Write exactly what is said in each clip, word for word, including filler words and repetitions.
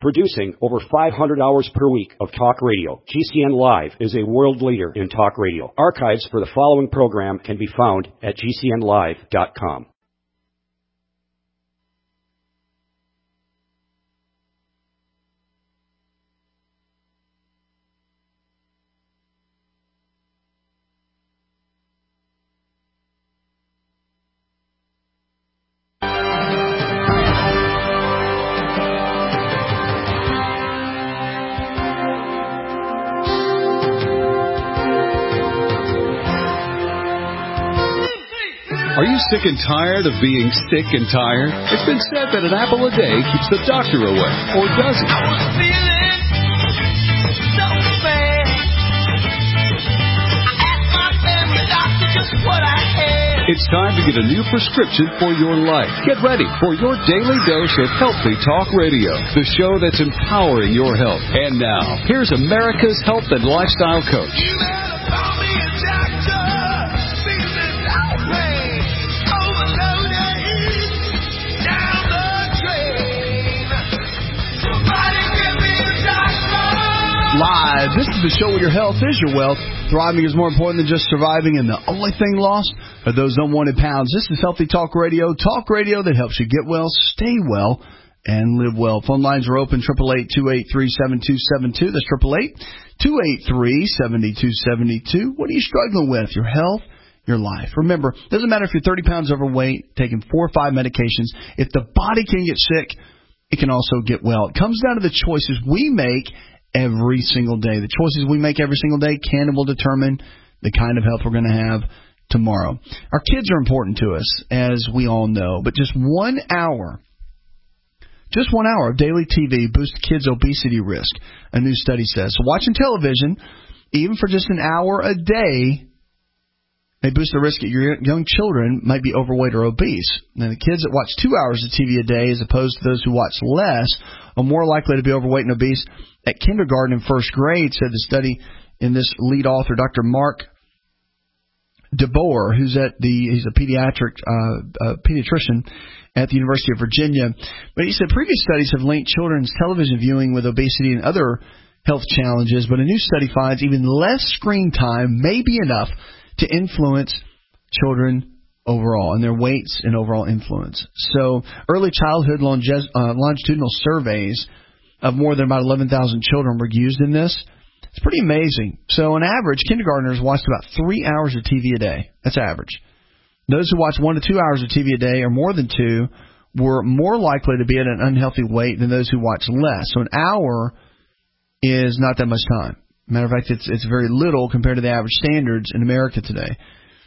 Producing over five hundred hours per week of talk radio, G C N Live is a world leader in talk radio. Archives for the following program can be found at G C N live dot com. Are you sick and tired of being sick and tired? It's been said that an apple a day keeps the doctor away, or does it? I was feeling so bad. I asked my family doctor just what I had. It's time to get a new prescription for your life. Get ready for your daily dose of Healthy Talk Radio, the show that's empowering your health. And now, here's America's health and lifestyle coach. You better call me a doctor. Feeling so bad. Live. This is the show where your health is your wealth. Thriving is more important than just surviving, and the only thing lost are those unwanted pounds. This is Healthy Talk Radio, talk radio that helps you get well, stay well, and live well. Phone lines are open, eight eight eight, two eight three, seven two seven two. That's eight eight eight, two eight three, seven two seven two. What are you struggling with? Your health, your life. Remember, it doesn't matter if you're thirty pounds overweight, taking four or five medications. If the body can get sick, it can also get well. It comes down to the choices we make every single day. The choices we make every single day can and will determine the kind of health we're going to have tomorrow. Our kids are important to us, as we all know, but just one hour, just one hour of daily T V boosts kids' obesity risk, a new study says. So watching television, even for just an hour a day, may boost the risk that your young children might be overweight or obese. Now, the kids that watch two hours of T V a day, as opposed to those who watch less, are more likely to be overweight and obese at kindergarten and first grade, said the study in this lead author, Doctor Mark DeBoer, who's at the he's a pediatric uh, uh, pediatrician at the University of Virginia. But he said previous studies have linked children's television viewing with obesity and other health challenges, but a new study finds even less screen time may be enough to influence children overall and their weights and overall influence. So early childhood longe- uh, longitudinal surveys of more than about eleven thousand children were used in this. It's pretty amazing. So on average, kindergartners watched about three hours of T V a day. That's average. Those who watch one to two hours of T V a day or more than two were more likely to be at an unhealthy weight than those who watch less. So an hour is not that much time. Matter of fact, it's it's very little compared to the average standards in America today.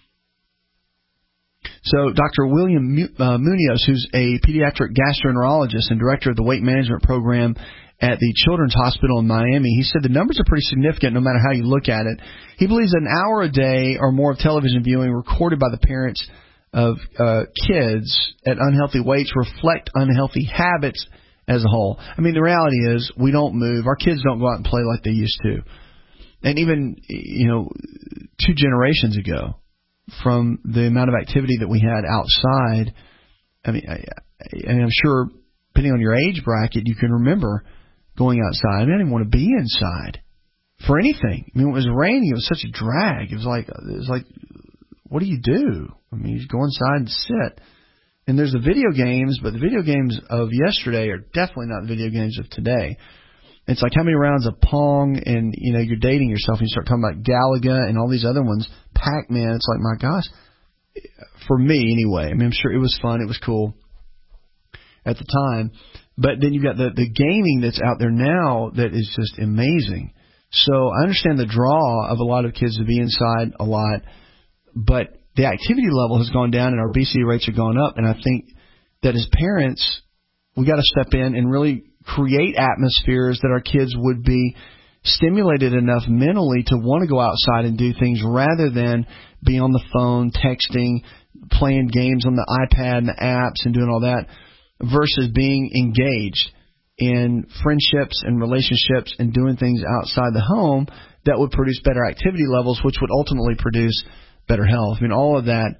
So Doctor William Munoz, who's a pediatric gastroenterologist and director of the weight management program at the Children's Hospital in Miami, he said the numbers are pretty significant no matter how you look at it. He believes an hour a day or more of television viewing recorded by the parents of uh, kids at unhealthy weights reflect unhealthy habits as a whole. I mean, the reality is we don't move. Our kids don't go out and play like they used to. And even, you know, two generations ago, from the amount of activity that we had outside, I mean, I, I, I'm sure, depending on your age bracket, you can remember going outside. I mean, I didn't want to be inside for anything. I mean, when it was raining, it was such a drag. It was like, it was like, what do you do? I mean, you just go inside and sit. And there's the video games, but the video games of yesterday are definitely not the video games of today. It's like how many rounds of Pong, and, you know, you're dating yourself and you start talking about Galaga and all these other ones, Pac-Man. It's like, my gosh, for me anyway. I mean, I'm sure it was fun. It was cool at the time. But then you've got the, the gaming that's out there now that is just amazing. So I understand the draw of a lot of kids to be inside a lot, but the activity level has gone down and our obesity rates have gone up. And I think that as parents, we got to step in and really create atmospheres that our kids would be stimulated enough mentally to want to go outside and do things rather than be on the phone, texting, playing games on the iPad and the apps and doing all that, versus being engaged in friendships and relationships and doing things outside the home that would produce better activity levels, which would ultimately produce better health. I mean, all of that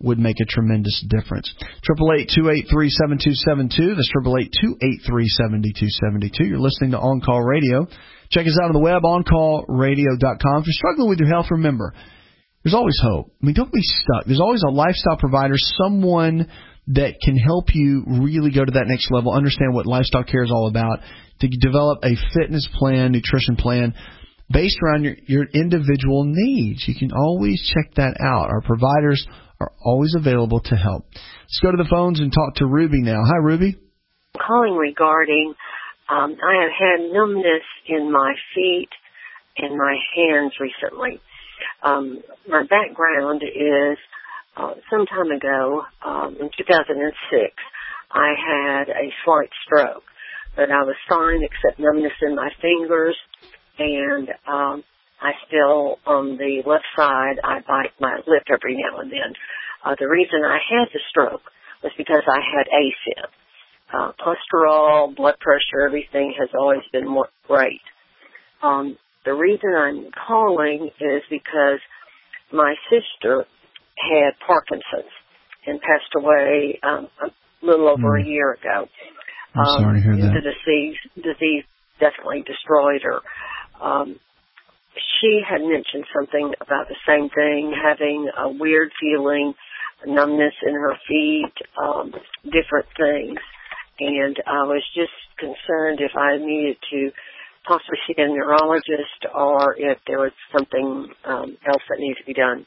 would make a tremendous difference. Triple eight two eight three seven two seven two. That's triple eight two eight three seven two seven two. You're listening to On Call Radio. Check us out on the web, on call radio dot com. If you're struggling with your health, remember, there's always hope. I mean, don't be stuck. There's always a lifestyle provider, someone that can help you really go to that next level, understand what Lifestyle Care is all about, to develop a fitness plan, nutrition plan based around your, your individual needs. You can always check that out. Our providers are always available to help. Let's go to the phones and talk to Ruby now. Hi, Ruby. Calling regarding, um, I have had numbness in my feet and my hands recently. Um, my background is uh, some time ago, um, in two thousand six, I had a slight stroke, but I was fine except numbness in my fingers, and um, I still, on the left side, I bite my lip every now and then. Uh, the reason I had the stroke was because I had AFib. Uh, cholesterol, blood pressure, everything has always been more great. Um, the reason I'm calling is because my sister had Parkinson's and passed away um, a little over mm. a year ago. I'm um, sorry to hear that. The disease, disease definitely destroyed her. Um, she had mentioned something about the same thing, having a weird feeling, numbness in her feet, um, different things. And I was just concerned if I needed to possibly see a neurologist or if there was something um, else that needed to be done.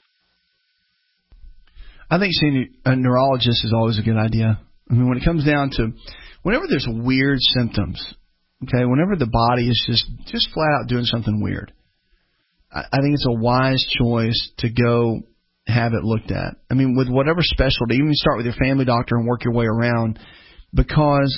I think seeing a neurologist is always a good idea. I mean, when it comes down to whenever there's weird symptoms, okay, whenever the body is just, just flat out doing something weird, I, I think it's a wise choice to go have it looked at. I mean, with whatever specialty, even start with your family doctor and work your way around, because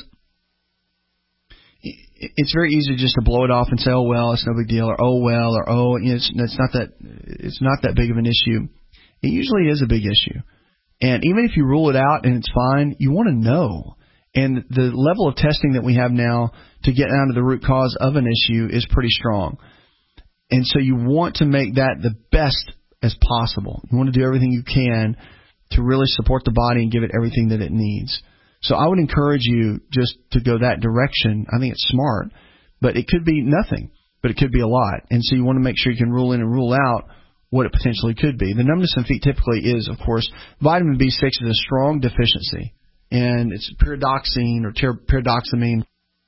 it's very easy just to blow it off and say, oh, well, it's no big deal, or oh, well, or oh, you know, it's, it's not that it's not that big of an issue. It usually is a big issue. And even if you rule it out and it's fine, you want to know. And the level of testing that we have now to get down to the root cause of an issue is pretty strong. And so you want to make that the best as possible. You want to do everything you can to really support the body and give it everything that it needs. So I would encourage you just to go that direction. I think it's smart, but it could be nothing, but it could be a lot. And so you want to make sure you can rule in and rule out what it potentially could be. The numbness in feet typically is, of course, vitamin B six is a strong deficiency, and it's pyridoxine or ter- pyridoxamine,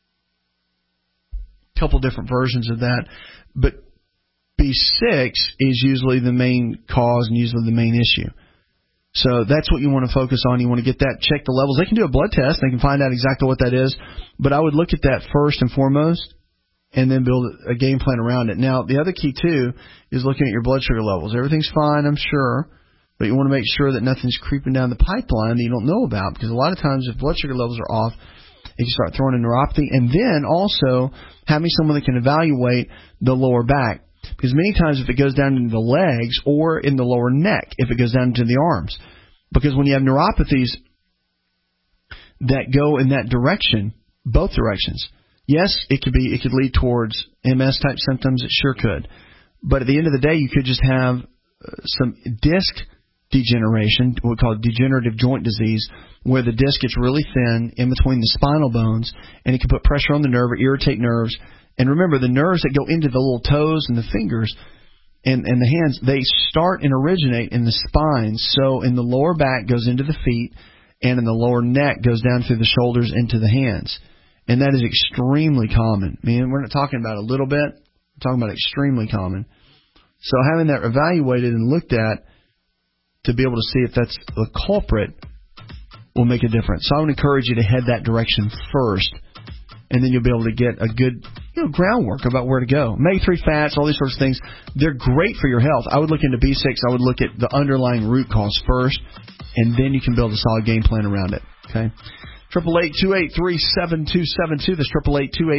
a couple different versions of that. But B six is usually the main cause and usually the main issue. So that's what you want to focus on. You want to get that, check the levels. They can do a blood test. They can find out exactly what that is. But I would look at that first and foremost and then build a game plan around it. Now, the other key, too, is looking at your blood sugar levels. Everything's fine, I'm sure, but you want to make sure that nothing's creeping down the pipeline that you don't know about, because a lot of times if blood sugar levels are off, it can start throwing in neuropathy. And then also having someone that can evaluate the lower back. Because many times if it goes down into the legs or in the lower neck, if it goes down into the arms. Because when you have neuropathies that go in that direction, both directions, yes, it could be, it could lead towards M S type symptoms. It sure could. But at the end of the day, you could just have some disc degeneration, what we call degenerative joint disease, where the disc gets really thin in between the spinal bones, and it can put pressure on the nerve or irritate nerves. And remember, the nerves that go into the little toes and the fingers and, and the hands, they start and originate in the spine. So in the lower back goes into the feet, and in the lower neck goes down through the shoulders into the hands. And that is extremely common. I mean, we're not talking about a little bit. We're talking about extremely common. So having that evaluated and looked at to be able to see if that's the culprit will make a difference. So I would encourage you to head that direction first, and then you'll be able to get a good, you know, groundwork about where to go. omega three fats, all these sorts of things, they're great for your health. I would look into B six. I would look at the underlying root cause first, and then you can build a solid game plan around it. Okay? Triple eight two eight three seven two seven two. That's triple eight two eight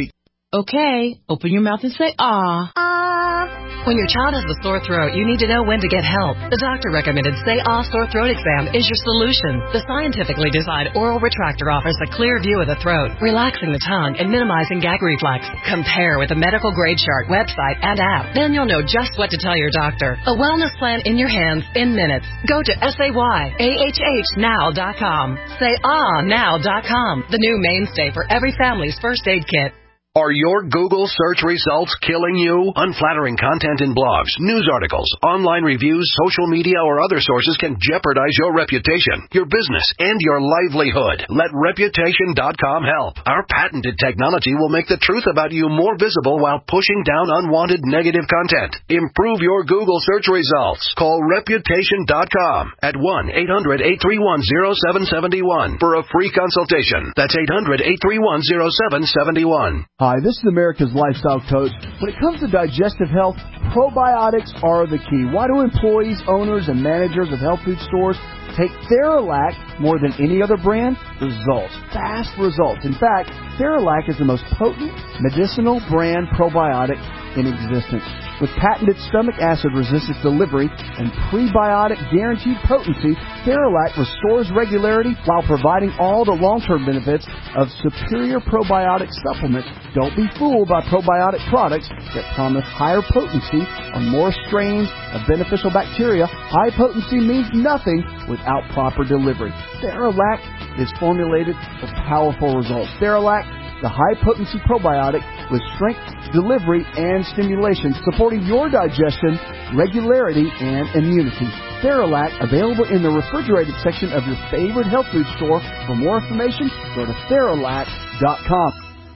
Okay, open your mouth and say, ah. Ah. When your child has a sore throat, you need to know when to get help. The doctor recommended Say Ah Sore Throat Exam is your solution. The scientifically designed oral retractor offers a clear view of the throat, relaxing the tongue and minimizing gag reflex. Compare with a medical grade chart, website, and app. Then you'll know just what to tell your doctor. A wellness plan in your hands in minutes. Go to S A Y A H H now dot com. Say Ah now dot com, the new mainstay for every family's first aid kit. Are your Google search results killing you? Unflattering content in blogs, news articles, online reviews, social media, or other sources can jeopardize your reputation, your business, and your livelihood. Let Reputation dot com help. Our patented technology will make the truth about you more visible while pushing down unwanted negative content. Improve your Google search results. Call Reputation dot com at one eight hundred eight three one oh seven seven one for a free consultation. That's eight hundred eight three one oh seven seven one. Hi, this is America's Lifestyle Coach. When it comes to digestive health, probiotics are the key. Why do employees, owners, and managers of health food stores take Theralac more than any other brand? Results. Fast results. In fact, Theralac is the most potent medicinal brand probiotic in existence. With patented stomach acid resistance delivery and prebiotic guaranteed potency, Theralac restores regularity while providing all the long-term benefits of superior probiotic supplements. Don't be fooled by probiotic products that promise higher potency or more strains of beneficial bacteria. High potency means nothing without proper delivery. Theralac is formulated for powerful results. Theralac, the high-potency probiotic with strength, delivery, and stimulation, supporting your digestion, regularity, and immunity. Theralac, available in the refrigerated section of your favorite health food store. For more information, go to Theralac dot com.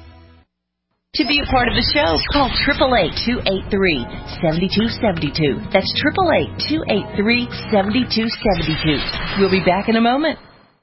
To be a part of the show, call eight eight eight, two eight three, seven two seven two. That's eight eight eight, two eight three, seven two seven two. We'll be back in a moment.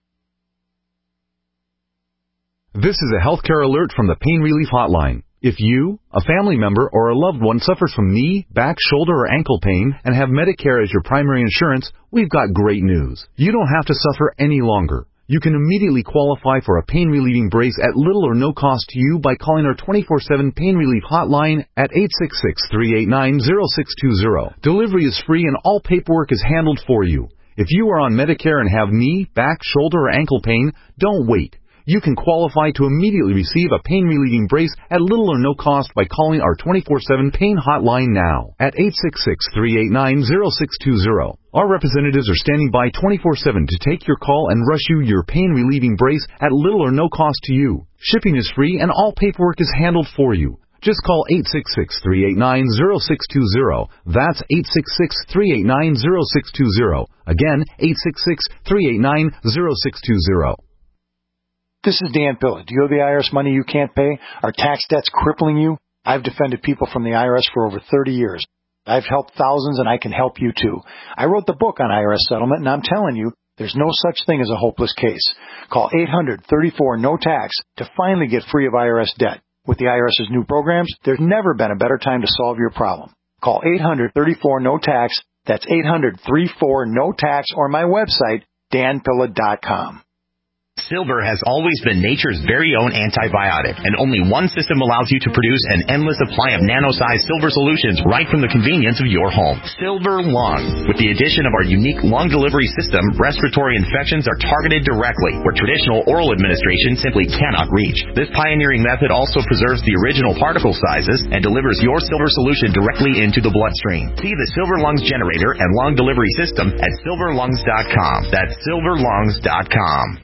This is a healthcare alert from the Pain Relief Hotline. If you, a family member, or a loved one suffers from knee, back, shoulder, or ankle pain and have Medicare as your primary insurance, we've got great news. You don't have to suffer any longer. You can immediately qualify for a pain-relieving brace at little or no cost to you by calling our twenty-four seven Pain Relief Hotline at eight six six, three eight nine, zero six two zero. Delivery is free and all paperwork is handled for you. If you are on Medicare and have knee, back, shoulder, or ankle pain, don't wait. You can qualify to immediately receive a pain-relieving brace at little or no cost by calling our twenty-four seven Pain Hotline now at eight six six, three eight nine, zero six two zero. Our representatives are standing by twenty-four seven to take your call and rush you your pain-relieving brace at little or no cost to you. Shipping is free and all paperwork is handled for you. Just call eight six six, three eight nine, zero six two zero. That's eight six six, three eight nine, zero six two zero. Again, eight six six, three eight nine, zero six two zero. This is Dan Pilla. Do you owe the I R S money you can't pay? Are tax debts crippling you? I've defended people from the I R S for over thirty years. I've helped thousands, and I can help you too. I wrote the book on I R S settlement, and I'm telling you, there's no such thing as a hopeless case. Call eight hundred, thirty-four, no tax to finally get free of I R S debt. With the IRS's new programs, there's never been a better time to solve your problem. Call eight hundred, thirty-four, no tax. That's eight hundred, thirty-four, no tax, or my website, dan pilla dot com. Silver has always been nature's very own antibiotic, and only one system allows you to produce an endless supply of nano-sized silver solutions right from the convenience of your home. Silver Lungs. With the addition of our unique lung delivery system, respiratory infections are targeted directly, where traditional oral administration simply cannot reach. This pioneering method also preserves the original particle sizes and delivers your silver solution directly into the bloodstream. See the Silver Lungs generator and lung delivery system at silver lungs dot com. That's silver lungs dot com.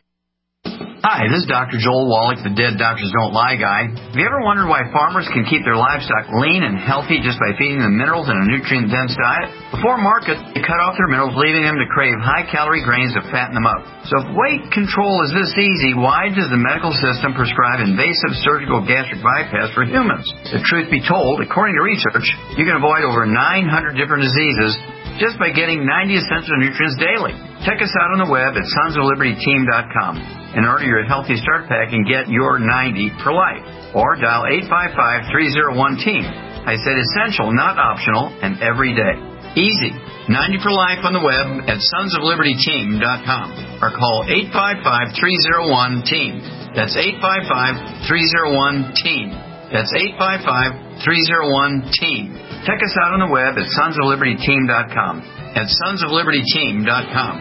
Hi, this is Doctor Joel Wallach, the Dead Doctors Don't Lie guy. Have you ever wondered why farmers can keep their livestock lean and healthy just by feeding them minerals in a nutrient-dense diet? Before market, they cut off their minerals, leaving them to crave high-calorie grains to fatten them up. So if weight control is this easy, why does the medical system prescribe invasive surgical gastric bypass for humans? The truth be told, according to research, you can avoid over nine hundred different diseases just by getting ninety essential nutrients daily. Check us out on the web at sons of liberty team dot com and order your Healthy Start Pack and get your ninety for life. Or dial eight five five, three oh one, team. I said essential, not optional, and every day. Easy. ninety for life on the web at sons of liberty team dot com or call eight five five, three oh one, team. That's eight five five, three oh one, team. That's eight five five, three oh one, team. Check us out on the web at sons of liberty team dot com. At sons of liberty team dot com.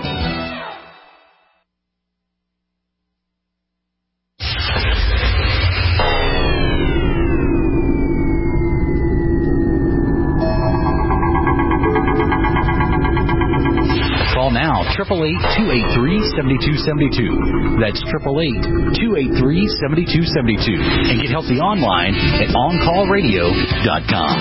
Call now, eight eight eight, two eight three, seven two seven two. That's eight eight eight, two eight three, seven two seven two. And get healthy online at on call radio dot com.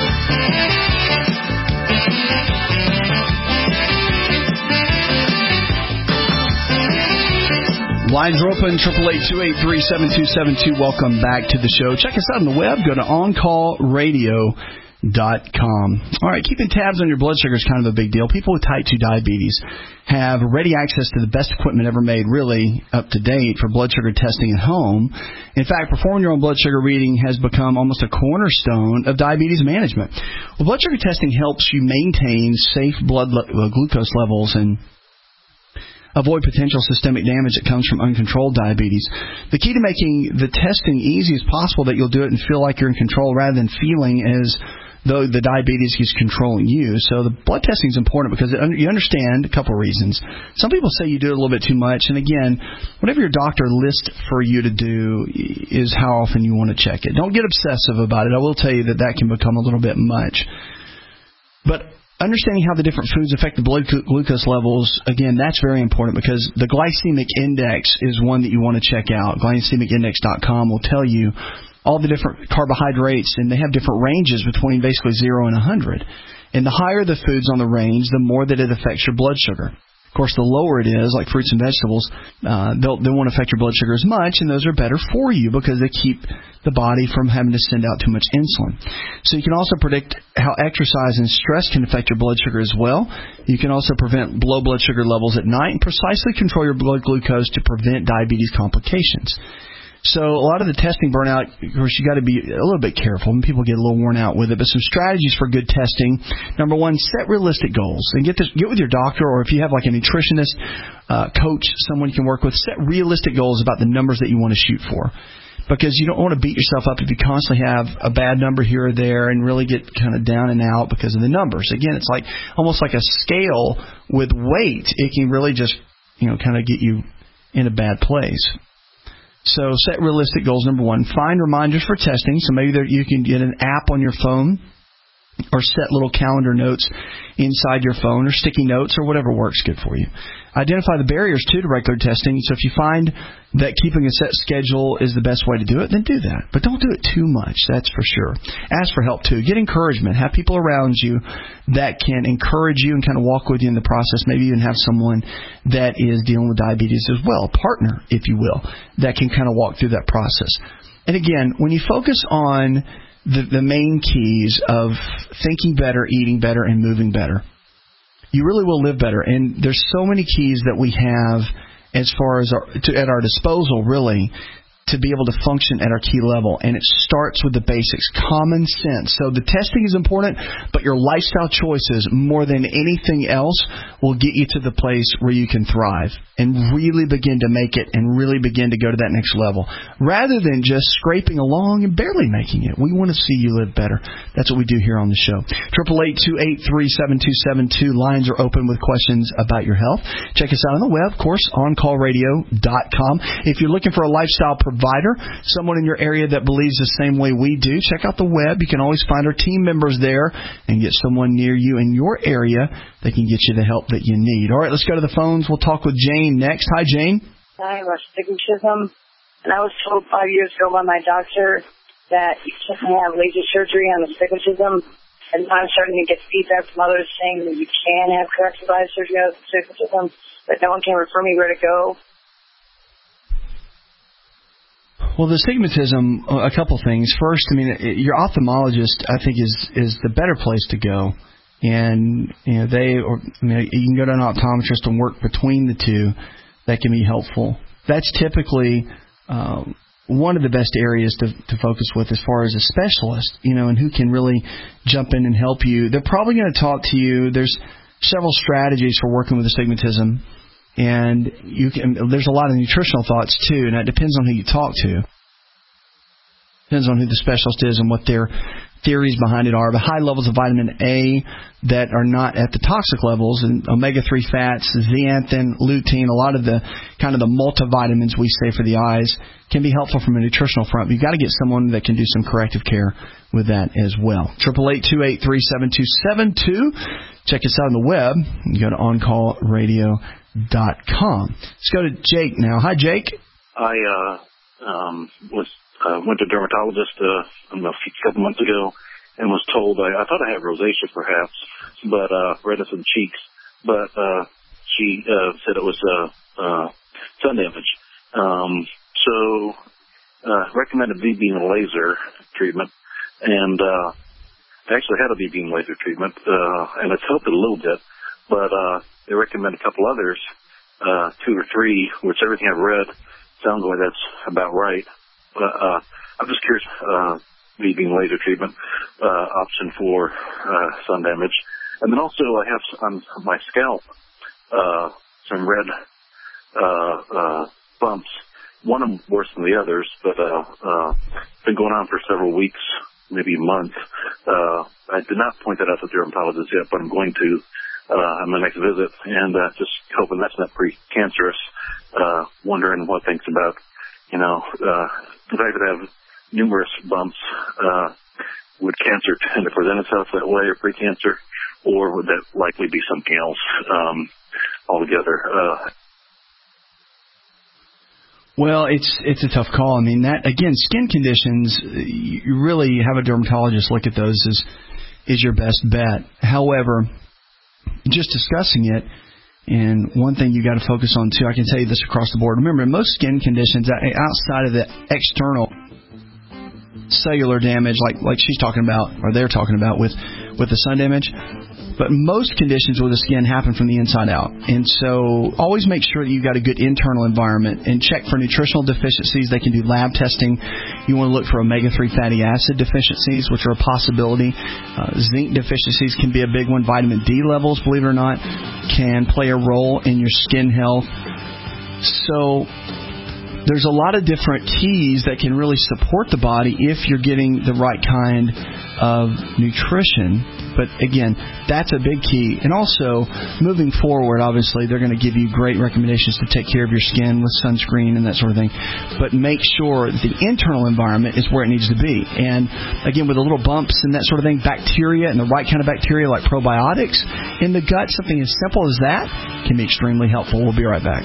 Lines are open, eight eight eight, two eight three, seven two seven two. Welcome back to the show. Check us out on the web. Go to on call radio dot com. All right, keeping tabs on your blood sugar is kind of a big deal. People with type two diabetes have ready access to the best equipment ever made, really up to date, for blood sugar testing at home. In fact, performing your own blood sugar reading has become almost a cornerstone of diabetes management. Well, blood sugar testing helps you maintain safe blood le- glucose levels and avoid potential systemic damage that comes from uncontrolled diabetes. The key to making the testing easy as possible that you'll do it and feel like you're in control rather than feeling as though the diabetes is controlling you. So the blood testing is important because it, you understand a couple of reasons. Some people say you do it a little bit too much. And again, whatever your doctor lists for you to do is how often you want to check it. Don't get obsessive about it. I will tell you that that can become a little bit much. But understanding how the different foods affect the blood glucose levels, again, that's very important because the glycemic index is one that you want to check out. glycemic index dot com will tell you all the different carbohydrates, and they have different ranges between basically zero and one hundred. And the higher the foods on the range, the more that it affects your blood sugar. Of course, the lower it is, like fruits and vegetables, uh, they'll, they won't affect your blood sugar as much, and those are better for you because they keep the body from having to send out too much insulin. So you can also predict how exercise and stress can affect your blood sugar as well. You can also prevent low blood sugar levels at night and precisely control your blood glucose to prevent diabetes complications. So a lot of the testing burnout, of course, you got to be a little bit careful. People get a little worn out with it. But some strategies for good testing. Number one, set realistic goals. And get this, get with your doctor, or if you have like a nutritionist, uh, coach, someone you can work with, set realistic goals about the numbers that you want to shoot for. Because you don't want to beat yourself up if you constantly have a bad number here or there and really get kind of down and out because of the numbers. Again, it's like almost like a scale with weight. It can really just, you know, kind of get you in a bad place. So set realistic goals, number one. Find reminders for testing. So maybe there, you can get an app on your phone or set little calendar notes inside your phone or sticky notes or whatever works good for you. Identify the barriers, too, to regular testing. So if you find that keeping a set schedule is the best way to do it, then do that. But don't do it too much, that's for sure. Ask for help, too. Get encouragement. Have people around you that can encourage you and kind of walk with you in the process. Maybe even have someone that is dealing with diabetes as well, a partner, if you will, that can kind of walk through that process. And again, when you focus on the, the main keys of thinking better, eating better, and moving better, you really will live better. And there's so many keys that we have as far as our, to, at our disposal, really, to be able to function at our key level. And it starts with the basics, common sense. So the testing is important, but your lifestyle choices, more than anything else, will get you to the place where you can thrive and really begin to make it and really begin to go to that next level. Rather than just scraping along and barely making it. We want to see you live better. That's what we do here on the show. eight eight eight, two eight three, seven two seven two. Lines are open with questions about your health. Check us out on the web, of course, on call radio dot com. If you're looking for a lifestyle provider, provider, someone in your area that believes the same way we do, check out the web. You can always find our team members there and get someone near you in your area that can get you the help that you need. All right, let's go to the phones. We'll talk with Jane next. Hi, Jane. I have astigmatism, and I was told five years ago by my doctor that you can't have laser surgery on astigmatism, and I'm starting to get feedback from others saying that you can have corrective eye surgery on astigmatism, but no one can refer me where to go. Well, the astigmatism, a couple things. First, I mean, your ophthalmologist, I think, is is the better place to go. And, you know, they, or I mean, you can go to an optometrist and work between the two. That can be helpful. That's typically uh, one of the best areas to, to focus with as far as a specialist, you know, and who can really jump in and help you. They're probably going to talk to you. There's several strategies for working with astigmatism. And you can, there's a lot of nutritional thoughts, too, and that depends on who you talk to. Depends on who the specialist is and what their theories behind it are. But high levels of vitamin A that are not at the toxic levels, and omega three fats, zeaxanthin, lutein, a lot of the kind of the multivitamins we say for the eyes can be helpful from a nutritional front. But you've got to get someone that can do some corrective care with that as well. eight eight eight, two eight three, seven two seven two. Check us out on the web. You go to on call radio dot com. Let's go to Jake now. Hi, Jake. I uh, um, was uh, went to a dermatologist uh, a few, couple months ago and was told I, I thought I had rosacea perhaps, but uh, redness in the cheeks. But uh, she uh, said it was uh, uh, sun damage. Um, so uh, recommended V-beam laser treatment, and uh, I actually had a V-beam laser treatment, uh, and it's helped it a little bit. But uh, they recommend a couple others, uh, two or three, which everything I've read sounds like that's about right. But uh, I'm just curious, uh, V-beam laser treatment uh, option for uh, sun damage. And then also I have on my scalp uh, some red uh, uh, bumps, one of them worse than the others, but uh, uh, been going on for several weeks, maybe a month. Uh, I did not point that out to the dermatologist yet, but I'm going to uh, on my next visit, and uh, just hoping that's not pre-cancerous. Uh, wondering what thinks about, you know, uh, the fact that I have numerous bumps. Uh, would cancer tend to present itself that way, or pre-cancer, or would that likely be something else um, altogether? Uh, Well, it's it's a tough call. I mean, that again, skin conditions, you really have a dermatologist look at those is is your best bet. However, just discussing it, and one thing you got to focus on too, I can tell you this across the board. Remember, most skin conditions outside of the external cellular damage, like like she's talking about, or they're talking about with with the sun damage. But most conditions with the skin happen from the inside out. And so always make sure that you've got a good internal environment and check for nutritional deficiencies. They can do lab testing. You want to look for omega three fatty acid deficiencies, which are a possibility. Uh, zinc deficiencies can be a big one. Vitamin D levels, believe it or not, can play a role in your skin health. So there's a lot of different keys that can really support the body if you're getting the right kind of nutrition. But again, that's a big key. And also, moving forward, obviously, they're going to give you great recommendations to take care of your skin with sunscreen and that sort of thing. But make sure the internal environment is where it needs to be. And again, with the little bumps and that sort of thing, bacteria and the right kind of bacteria like probiotics in the gut, something as simple as that can be extremely helpful. We'll be right back.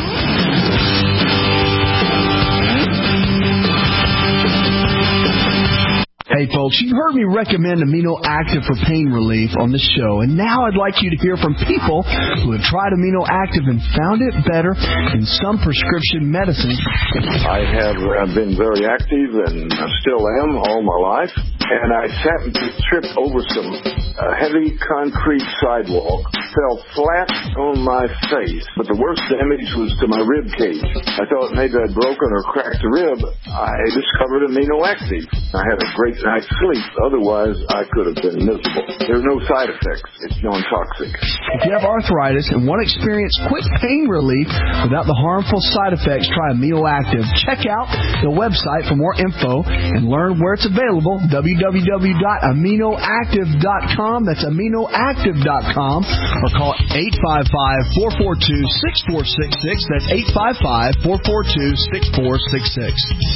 Hey folks, you've heard me recommend Amino Active for pain relief on the show, and now I'd like you to hear from people who have tried Amino Active and found it better than some prescription medicines. I have I've been very active, and I still am all my life, and I sat and tripped over some uh, heavy concrete sidewalk, fell flat on my face, but the worst damage was to my rib cage. I thought maybe I'd broken or cracked a rib. I discovered Amino Active. I had a great night's sleep. Otherwise, I could have been miserable. There are no side effects. It's non-toxic. If you have arthritis and want to experience quick pain relief without the harmful side effects, try Amino Active. Check out the website for more info and learn where it's available. w w w dot amino active dot com. That's amino active dot com. Or call eight five five, four four two, six four six six. That's eight five five, four four two, six four six six.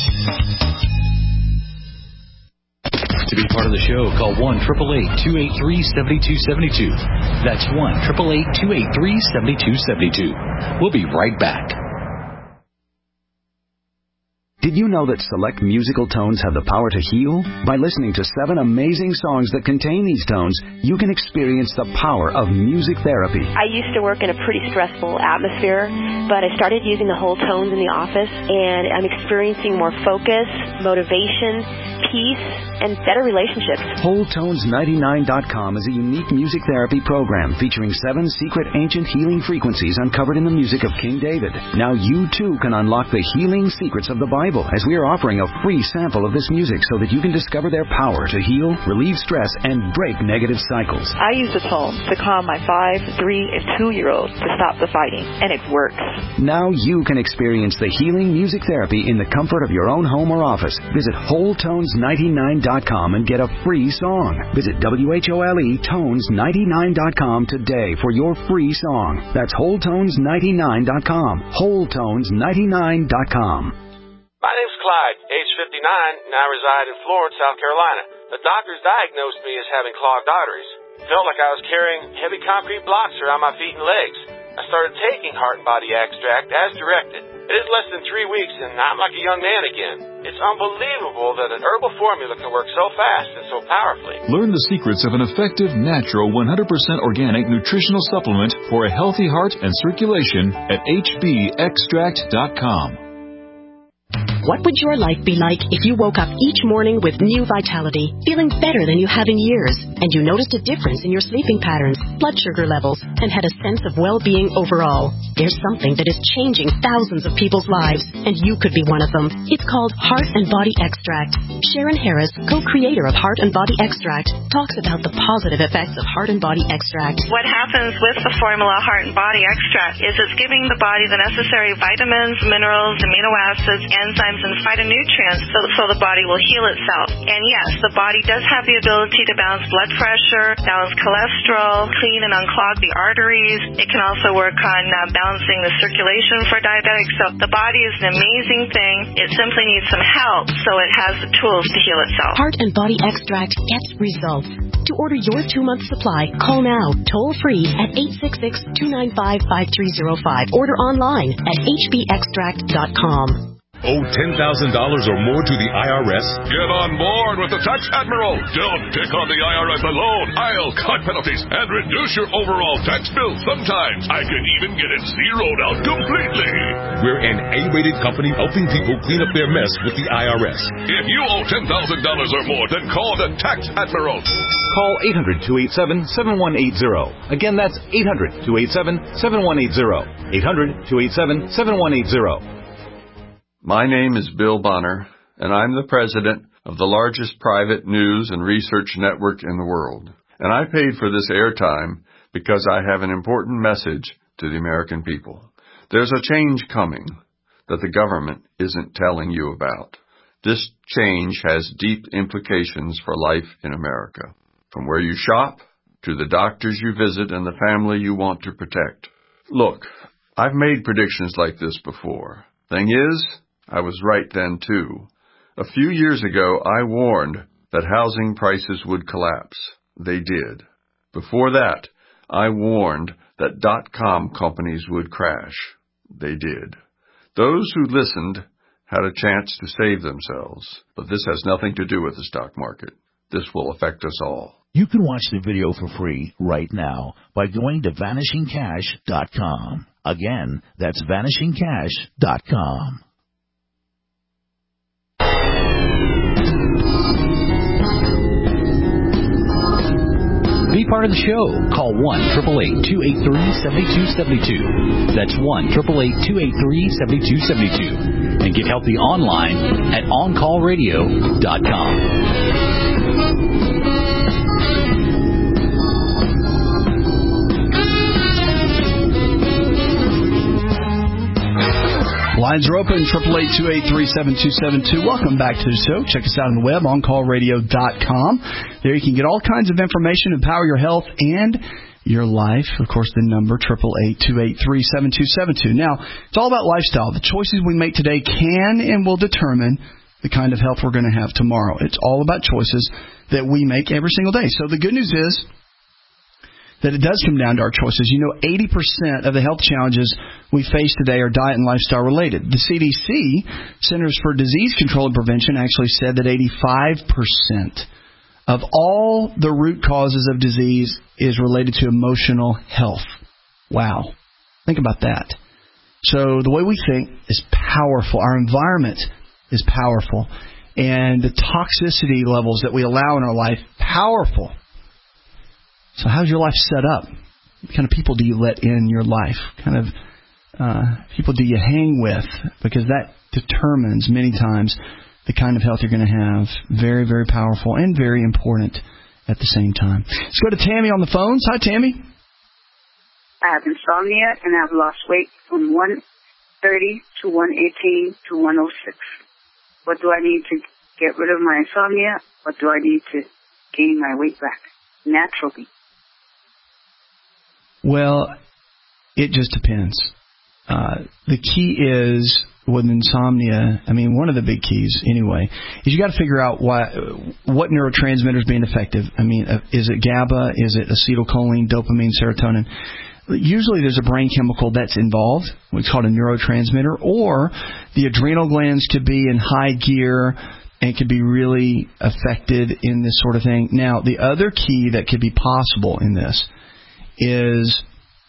To be part of the show, call one eight eight eight, two eight three, seven two seven two. That's one eight eight eight, two eight three, seven two seven two. We'll be right back. Did you know that select musical tones have the power to heal? By listening to seven amazing songs that contain these tones, you can experience the power of music therapy. I used to work in a pretty stressful atmosphere, but I started using the whole tones in the office, and I'm experiencing more focus, motivation, peace, and better relationships. Whole Tones ninety-nine dot com is a unique music therapy program featuring seven secret ancient healing frequencies uncovered in the music of King David. Now you too can unlock the healing secrets of the Bible. table as we are offering a free sample of this music so that you can discover their power to heal, relieve stress, and break negative cycles. I use the tones to calm my five, three, and two-year-olds to stop the fighting, and it works. Now you can experience the healing music therapy in the comfort of your own home or office. Visit whole tones ninety-nine dot com and get a free song. Visit W H O L E tones ninety-nine dot com today for your free song. That's whole tones ninety-nine dot com. whole tones ninety-nine dot com. My name's Clyde, age fifty-nine, and I reside in Florence, South Carolina. The doctors diagnosed me as having clogged arteries. Felt like I was carrying heavy concrete blocks around my feet and legs. I started taking Heart and Body Extract as directed. It is less than three weeks, and I'm like a young man again. It's unbelievable that an herbal formula can work so fast and so powerfully. Learn the secrets of an effective, natural, one hundred percent organic nutritional supplement for a healthy heart and circulation at H B extract dot com. What would your life be like if you woke up each morning with new vitality, feeling better than you have in years, and you noticed a difference in your sleeping patterns, blood sugar levels, and had a sense of well-being overall? There's something that is changing thousands of people's lives, and you could be one of them. It's called Heart and Body Extract. Sharon Harris, co-creator of Heart and Body Extract, talks about the positive effects of Heart and Body Extract. What happens with the formula Heart and Body Extract is it's giving the body the necessary vitamins, minerals, amino acids, enzymes, and phytonutrients so, so the body will heal itself. And yes, the body does have the ability to balance blood pressure, balance cholesterol, clean and unclog the arteries. It can also work on uh, balancing the circulation for diabetics. So the body is an amazing thing. It simply needs some help so it has the tools to heal itself. Heart and Body Extract gets results. To order your two-month supply, call now, toll-free at eight six six, two nine five, five three zero five. Order online at H B extract dot com. Owe ten thousand dollars or more to the I R S? Get on board with the Tax Admiral. Don't pick on the I R S alone. I'll cut penalties and reduce your overall tax bill. Sometimes I can even get it zeroed out completely. We're an A-rated company helping people clean up their mess with the I R S. If you owe ten thousand dollars or more, then call the Tax Admiral. Call eight hundred, two eight seven, seven one eight zero. Again, that's eight hundred, two eight seven, seven one eight zero. eight hundred, two eight seven, seven one eight zero. My name is Bill Bonner, and I'm the president of the largest private news and research network in the world. And I paid for this airtime because I have an important message to the American people. There's a change coming that the government isn't telling you about. This change has deep implications for life in America, from where you shop to the doctors you visit and the family you want to protect. Look, I've made predictions like this before. Thing is, I was right then, too. A few years ago, I warned that housing prices would collapse. They did. Before that, I warned that dot-com companies would crash. They did. Those who listened had a chance to save themselves. But this has nothing to do with the stock market. This will affect us all. You can watch the video for free right now by going to vanishing cash dot com. Again, that's vanishing cash dot com. Be part of the show. Call one, eight eight eight, two eight three, seven two seven two. That's one, eight eight eight, two eight three, seven two seven two. And get healthy online at on call radio dot com. Lines are open, eight eight eight, two eight three, seven two seven two. Welcome back to the show. Check us out on the web, on call radio dot com. There you can get all kinds of information, empower your health and your life. Of course, the number, eight eight eight, two eight three, seven two seven two. Now, it's all about lifestyle. The choices we make today can and will determine the kind of health we're going to have tomorrow. It's all about choices that we make every single day. So the good news is that it does come down to our choices. You know, eighty percent of the health challenges we face today are diet and lifestyle related. The C D C, Centers for Disease Control and Prevention, actually said that eighty-five percent of all the root causes of disease is related to emotional health. Wow. Think about that. So the way we think is powerful. Our environment is powerful. And the toxicity levels that we allow in our life, powerful. So how's your life set up? What kind of people do you let in your life? What kind of uh, people do you hang with? Because that determines many times the kind of health you're going to have. Very, very powerful and very important at the same time. Let's go to Tammy on the phones. Hi, Tammy. I have insomnia, and I've lost weight from one thirty to one eighteen to one oh six. What do I need to get rid of my insomnia? What do I need to gain my weight back naturally? Well, it just depends. Uh, the key is with insomnia, I mean, one of the big keys anyway, is you got to figure out why, what neurotransmitter is being effective. I mean, uh, is it GABA? Is it acetylcholine, dopamine, serotonin? Usually there's a brain chemical that's involved, what's called a neurotransmitter, or the adrenal glands could be in high gear and could be really affected in this sort of thing. Now, the other key that could be possible in this is,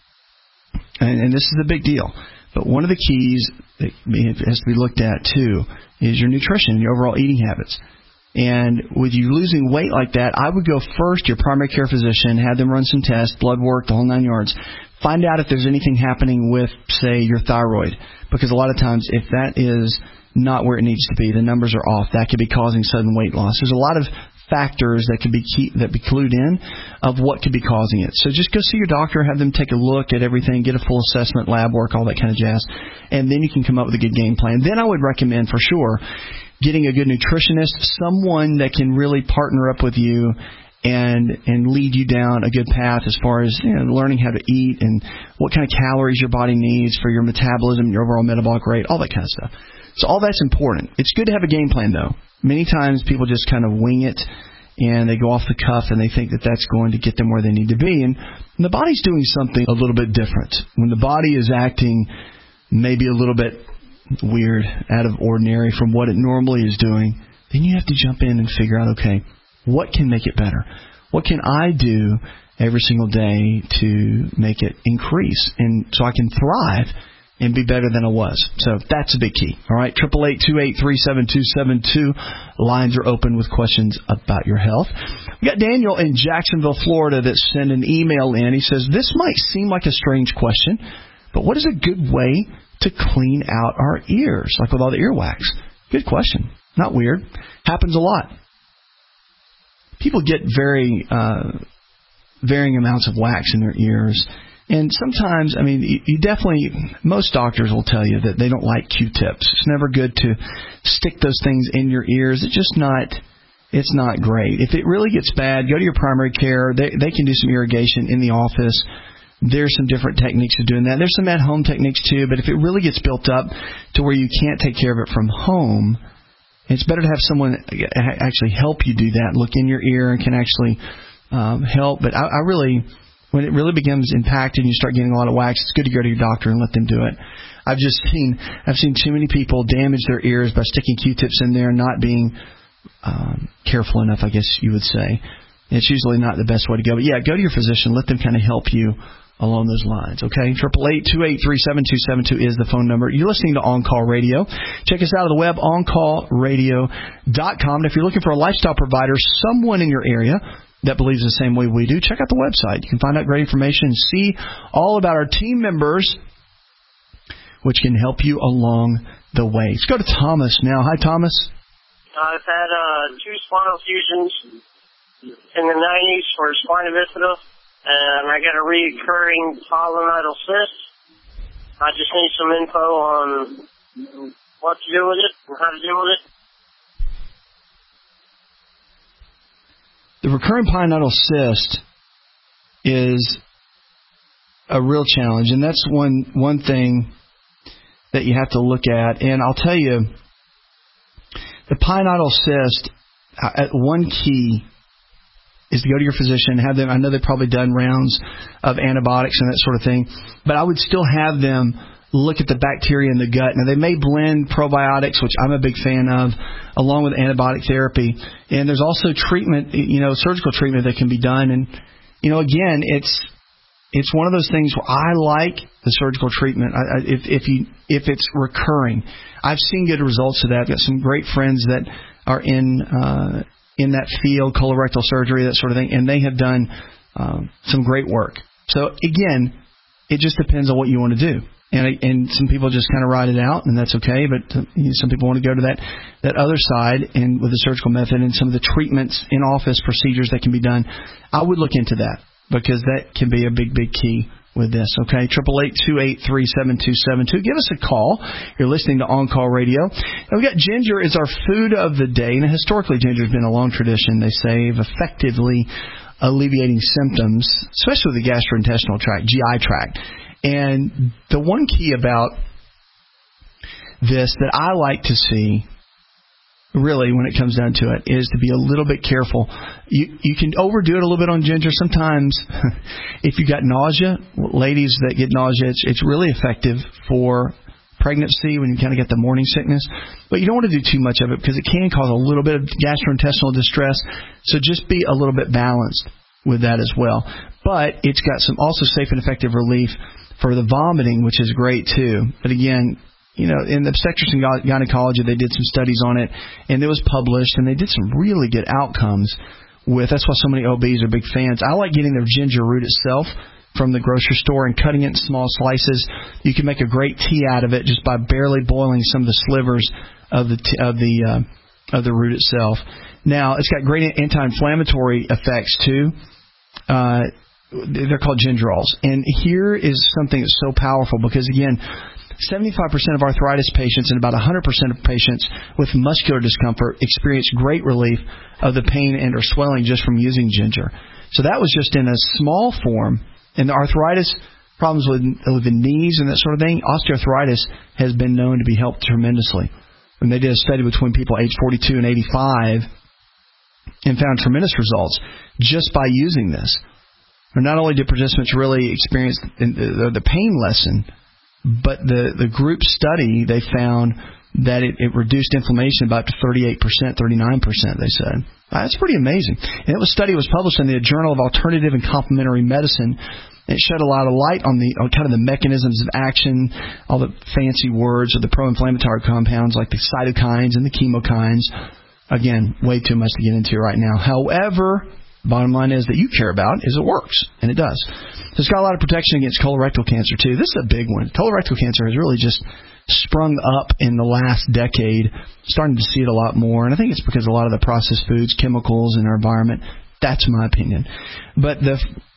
and, and this is a big deal, but one of the keys that has to be looked at too is your nutrition and your overall eating habits. And with you losing weight like that, I would go first to your primary care physician, have them run some tests, blood work, the whole nine yards. Find out if there's anything happening with, say, your thyroid. Because a lot of times, if that is not where it needs to be, the numbers are off, that could be causing sudden weight loss. There's a lot of factors that could be key, that be clued in of what could be causing it. So just go see your doctor, have them take a look at everything, get a full assessment, lab work, all that kind of jazz, and then you can come up with a good game plan. Then I would recommend for sure getting a good nutritionist, someone that can really partner up with you and and lead you down a good path as far as, you know, learning how to eat and what kind of calories your body needs for your metabolism, your overall metabolic rate, all that kind of stuff. So all that's important. It's good to have a game plan, though. Many times people just kind of wing it and they go off the cuff and they think that that's going to get them where they need to be. And, and the body's doing something a little bit different. When the body is acting maybe a little bit weird, out of ordinary from what it normally is doing, then you have to jump in and figure out, okay, what can make it better? What can I do every single day to make it increase and so I can thrive and be better than I was? So that's a big key. All right, eight eight eight, two eight three, seven two seven two. Lines are open with questions about your health. We got Daniel in Jacksonville, Florida that sent an email in. He says, this might seem like a strange question, but what is a good way to clean out our ears, like with all the earwax? Good question. Not weird. Happens a lot. People get very uh, varying amounts of wax in their ears. And sometimes, I mean, you, you definitely, most doctors will tell you that they don't like Q-tips. It's never good to stick those things in your ears. It's just not, it's not great. If it really gets bad, go to your primary care. They, they can do some irrigation in the office. There's some different techniques of doing that. There's some at-home techniques, too. But if it really gets built up to where you can't take care of it from home, it's better to have someone actually help you do that, look in your ear and can actually um, help. But I, I really, when it really becomes impacted and you start getting a lot of wax, it's good to go to your doctor and let them do it. I've just seen, I've seen too many people damage their ears by sticking Q-tips in there and not being um, careful enough, I guess you would say. It's usually not the best way to go. But, yeah, go to your physician. Let them kind of help you along those lines, okay? eight eight eight, two eight three, seven two seven two is the phone number. You're listening to On Call Radio. Check us out on the web, on call radio dot com. And if you're looking for a lifestyle provider, someone in your area that believes the same way we do, check out the website. You can find out great information and see all about our team members, which can help you along the way. Let's go to Thomas now. Hi, Thomas. I've had uh, two spinal fusions in the nineties for spina bifida. And I got a recurring pilonidal cyst. I just need some info on what to do with it and how to deal with it. The recurring pilonidal cyst is a real challenge, and that's one one thing that you have to look at. And I'll tell you, the pilonidal cyst, uh, one key is to go to your physician, have them, I know they've probably done rounds of antibiotics and that sort of thing, but I would still have them look at the bacteria in the gut. Now, they may blend probiotics, which I'm a big fan of, along with antibiotic therapy. And there's also treatment, you know, surgical treatment that can be done. And, you know, again, it's it's one of those things where I like the surgical treatment I, I, if, if, you, if it's recurring. I've seen good results of that. I've got some great friends that are in uh in that field, colorectal surgery, that sort of thing, and they have done um, some great work. So, again, it just depends on what you want to do. And and some people just kind of ride it out, and that's okay. But uh, you know, some people want to go to that, that other side and with the surgical method and some of the treatments in office procedures that can be done. I would look into that because that can be a big, big key with this. Okay, triple eight two eight three seven two seven two. Give us a call. You're listening to On Call Radio. And we got ginger is our food of the day. And historically, ginger has been a long tradition. They say of effectively alleviating symptoms, especially the gastrointestinal tract, G I tract. And the one key about this that I like to see, really, when it comes down to it, is to be a little bit careful. You you can overdo it a little bit on ginger. Sometimes, if you got nausea, ladies that get nausea, it's, it's really effective for pregnancy when you kind of get the morning sickness. But you don't want to do too much of it because it can cause a little bit of gastrointestinal distress. So just be a little bit balanced with that as well. But it's got some also safe and effective relief for the vomiting, which is great too. But again, you know, in obstetrics and gynecology, they did some studies on it, and it was published, and they did some really good outcomes with. That's why so many O Bs are big fans. I like getting their ginger root itself from the grocery store and cutting it in small slices. You can make a great tea out of it just by barely boiling some of the slivers of the t- of the uh, of the root itself. Now, it's got great anti-inflammatory effects too. Uh, they're called gingerols, and here is something that's so powerful because again, seventy-five percent of arthritis patients and about one hundred percent of patients with muscular discomfort experience great relief of the pain and or swelling just from using ginger. So that was just in a small form. And the arthritis problems with, with the knees and that sort of thing, osteoarthritis has been known to be helped tremendously. And they did a study between people aged forty-two and eighty-five and found tremendous results just by using this. And not only did participants really experience the, the pain lessen, but the, the group study, they found that it, it reduced inflammation by up to thirty-eight percent, thirty-nine percent, they said. That's pretty amazing. And it was study was published in the Journal of Alternative and Complementary Medicine. It shed a lot of light on the on kind of the mechanisms of action, all the fancy words of the pro-inflammatory compounds like the cytokines and the chemokines. Again, way too much to get into right now. However, bottom line is that you care about is it works, and it does. It's got a lot of protection against colorectal cancer, too. This is a big one. Colorectal cancer has really just sprung up in the last decade, starting to see it a lot more, and I think it's because a lot of the processed foods, chemicals in our environment. That's my opinion. But the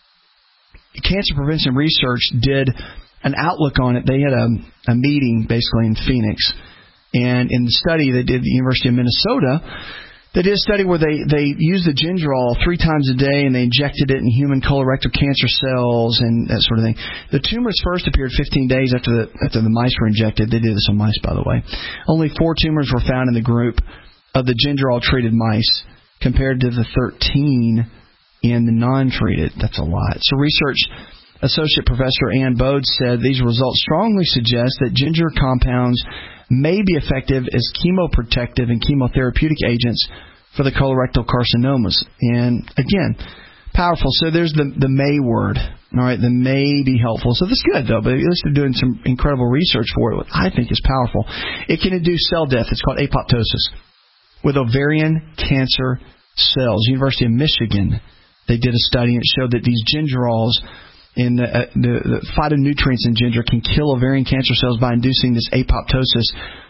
Cancer Prevention Research did an outlook on it. They had a, a meeting, basically, in Phoenix, and in the study they did at the University of Minnesota, they did a study where they, they used the gingerol three times a day and they injected it in human colorectal cancer cells and that sort of thing. The tumors first appeared fifteen days after the after the mice were injected. They did this on mice, by the way. Only four tumors were found in the group of the gingerol-treated mice compared to the thirteen in the non-treated. That's a lot. So research associate professor Ann Bode said these results strongly suggest that ginger compounds may be effective as chemoprotective and chemotherapeutic agents for the colorectal carcinomas. And again, powerful. So there's the the may word. All right, the may be helpful. So that's good, though. But at least they're doing some incredible research for it, what I think is powerful. It can induce cell death. It's called apoptosis with ovarian cancer cells. University of Michigan, they did a study and it showed that these gingerols in the, uh, the, the phytonutrients in ginger can kill ovarian cancer cells by inducing this apoptosis.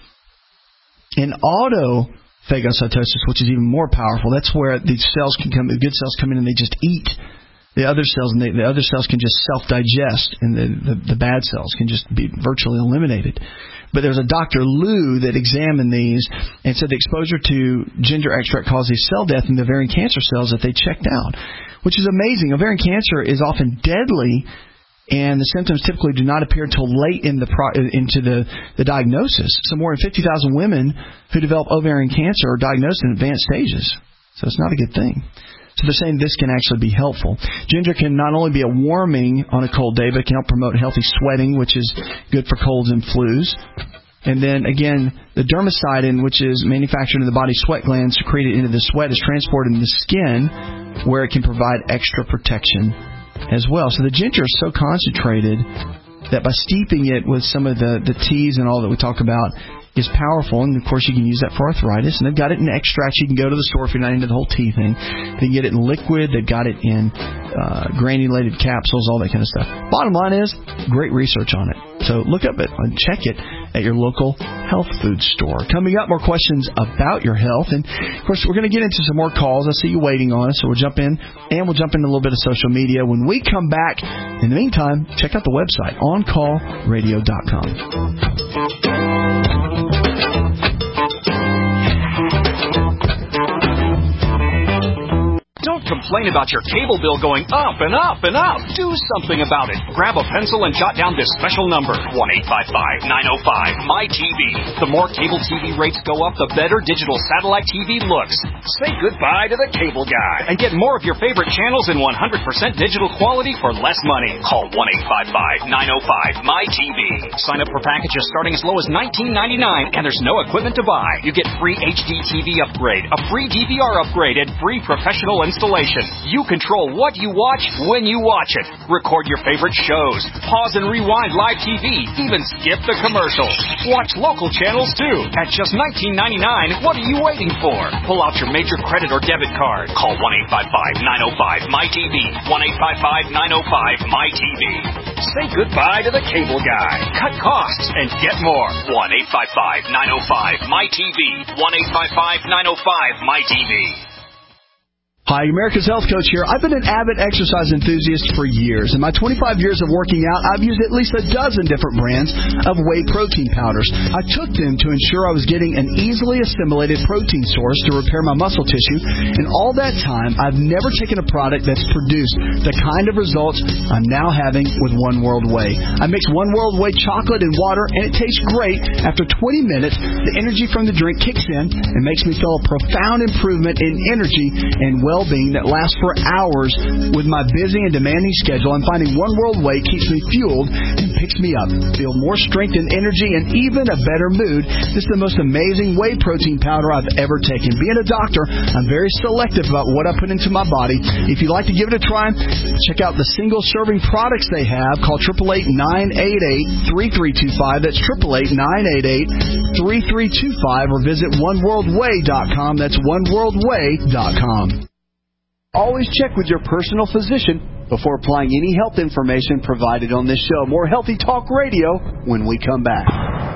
In autophagocytosis, which is even more powerful, that's where these cells can come, the good cells come in and they just eat the other cells, and they, the other cells can just self-digest, and the, the, the bad cells can just be virtually eliminated. But there's a Doctor Liu that examined these and said the exposure to ginger extract causes cell death in the ovarian cancer cells that they checked out, which is amazing. Ovarian cancer is often deadly, and the symptoms typically do not appear until late in the pro- into the, the diagnosis. So more than fifty thousand women who develop ovarian cancer are diagnosed in advanced stages. So it's not a good thing. So they're saying this can actually be helpful. Ginger can not only be a warming on a cold day, but it can help promote healthy sweating, which is good for colds and flus. And then, again, the dermacidin, which is manufactured in the body's sweat glands, secreted into the sweat, is transported in the skin, where it can provide extra protection as well. So the ginger is so concentrated that by steeping it with some of the, the teas and all that we talk about is powerful. And, of course, you can use that for arthritis. And they've got it in extracts. You can go to the store if you're not into the whole tea thing. They can get it in liquid. They've got it in uh, granulated capsules, all that kind of stuff. Bottom line is, great research on it. So look up it and check it at your local health food store. Coming up, more questions about your health. And, of course, we're going to get into some more calls. I see you waiting on us, so we'll jump in, and we'll jump into a little bit of social media. When we come back, in the meantime, check out the website, on call radio dot com. Don't complain about your cable bill going up and up and up. Do something about it. Grab a pencil and jot down this special number, one eight five five, nine oh five, M Y T V. The more cable T V rates go up, the better digital satellite T V looks. Say goodbye to the cable guy and get more of your favorite channels in one hundred percent digital quality for less money. Call one eight five five, nine oh five, M Y T V. Sign up for packages starting as low as nineteen ninety-nine, and there's no equipment to buy. You get free H D T V upgrade, a free D V R upgrade, and free professional installation. You control what you watch when you watch it. Record your favorite shows. Pause and rewind live T V. Even skip the commercials. Watch local channels too. At just nineteen ninety-nine, what are you waiting for? Pull out your major credit or debit card. Call one eight five five, nine oh five, M Y T V. one eight five five, nine oh five, M Y T V. Say goodbye to the cable guy. Cut costs and get more. one eight five five, nine oh five, M Y T V. one eight five five, nine oh five, M Y T V. Hi, America's Health Coach here. I've been an avid exercise enthusiast for years. In my twenty-five years of working out, I've used at least a dozen different brands of whey protein powders. I took them to ensure I was getting an easily assimilated protein source to repair my muscle tissue. And all that time, I've never taken a product that's produced the kind of results I'm now having with One World Whey. I mix One World Whey chocolate and water, and it tastes great. After twenty minutes, the energy from the drink kicks in and makes me feel a profound improvement in energy and well well-being that lasts for hours. With my busy and demanding schedule, I'm finding One World Whey keeps me fueled and picks me up. Feel more strength and energy and even a better mood. This is the most amazing whey protein powder I've ever taken. Being a doctor, I'm very selective about what I put into my body. If you'd like to give it a try, check out the single-serving products they have. Call eight eight eight, nine eight eight, three three two five. That's eight eight eight, nine eight eight, three three two five. Or visit one world whey dot com. That's one world whey dot com. Always check with your personal physician before applying any health information provided on this show. More Healthy Talk Radio when we come back.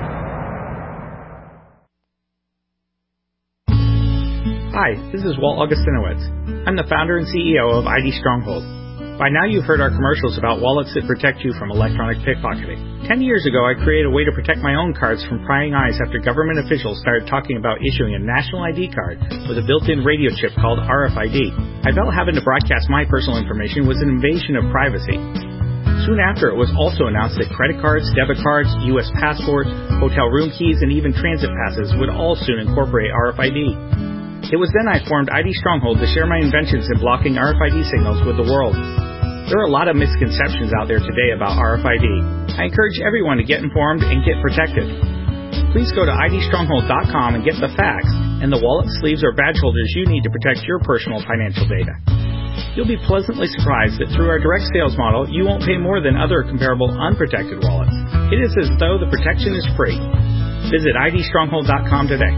Hi, this is Walt Augustinowicz. I'm the founder and C E O of I D Stronghold. By now you've heard our commercials about wallets that protect you from electronic pickpocketing. Ten years ago, I created a way to protect my own cards from prying eyes after government officials started talking about issuing a national I D card with a built-in radio chip called R F I D. I felt having to broadcast my personal information was an invasion of privacy. Soon after, it was also announced that credit cards, debit cards, U S passports, hotel room keys, and even transit passes would all soon incorporate R F I D. It was then I formed I D Stronghold to share my inventions in blocking R F I D signals with the world. There are a lot of misconceptions out there today about R F I D. I encourage everyone to get informed and get protected. Please go to I D stronghold dot com and get the facts and the wallet, sleeves, or badge holders you need to protect your personal financial data. You'll be pleasantly surprised that through our direct sales model, you won't pay more than other comparable unprotected wallets. It is as though the protection is free. Visit I D stronghold dot com today.